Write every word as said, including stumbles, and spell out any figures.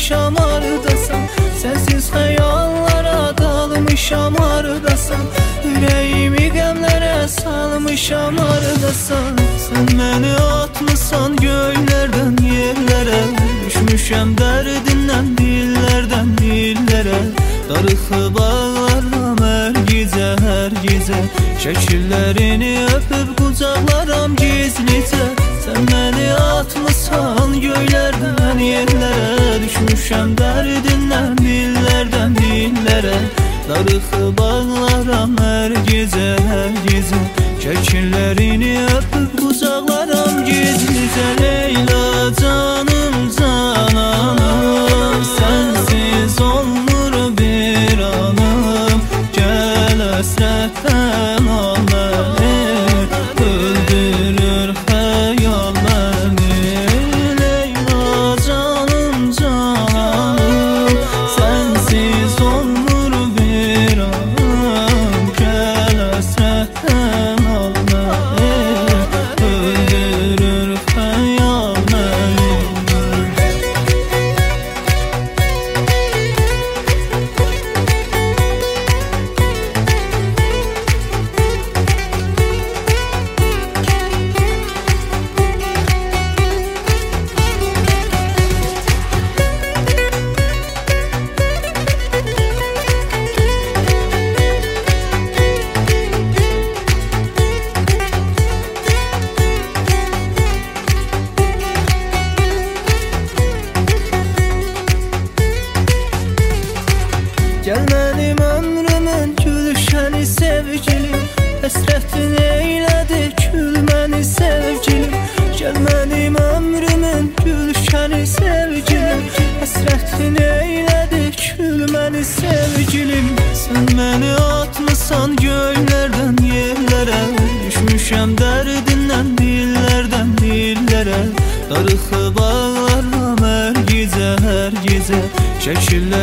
salmışam ardasan. Sensiz xəyallara dalmışam ardasan. Ürəyimi qəmlərə salmışam ardasan. Sən məni atmısan göylərdən yerlərə. Düşmüşəm dərdindən dillərdən dillərə. Darıxıb ağlaram hər gecə hər gecə. Şəkillərini öpüb qucaqlaram gizlicə. Sən məni atmısan göylərdən yerlərə. Düşmüşəm dərdindən dillərdən dillərə. Darıxıb ağlaram hər gecə hər gecə. Şəkillərini öpüb qucaqlaram gizlicə. Leyla canım cananım, sənsiz olmur bir anım. Gəl həsrətdən al məni, öldürür xəyal məni. Leyla canım cananım, sənsiz olmur bir anım. Gəl həsrətdən al məni, öldürür xəyal məni. Gəl mənim ömrümün gülüşəni sevgilim, həsrətin eylədi gülməni sevgilim. Gəl mənim ömrümün gülüşəni sevgilim, həsrətin eylədi gülməni sevgilim. Sən məni atmısan göylərdən yerlərə. Düşmüşəm dərdindən dillərdən dillərə. Darıxıb ağlaram hər gecə hər gecə. Şəkillər